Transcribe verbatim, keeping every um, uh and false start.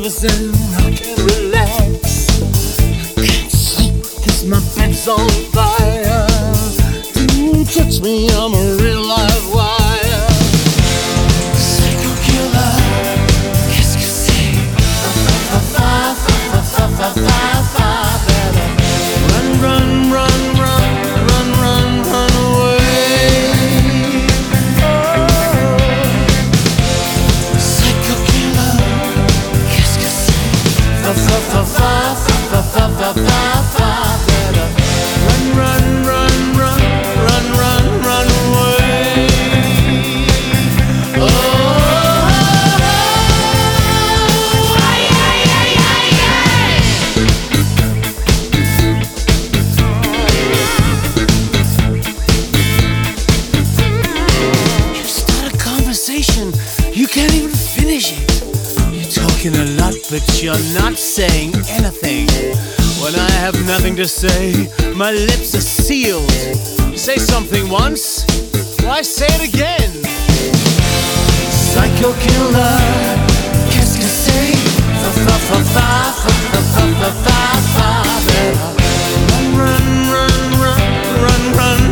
nervous and I can't relax. I can't sleep 'cause my bed's on fire. Don't touch me, I'm a real live wire. Psycho killer, qu'est-ce que c'est? Fa fa fa fa fa fa fa. Run, run, run, run, run, run, run away. Oh, psycho killer, qu'est-ce que c'est? Fa fa fa fa fa fa fa fa fa. Run, run, run, run, run, run, run away. Oh, ay, ay, ay, ay, ay. You start a conversation, you can't even finish it. You're talking a lot, but you're not saying anything. When I have nothing to say, my lips are sealed. Say something once, why say it again? Psycho killer, qu'est-ce que c'est? Fa fa fa fa fa fa fa fa fa fa. Run, run, run, run, run, run.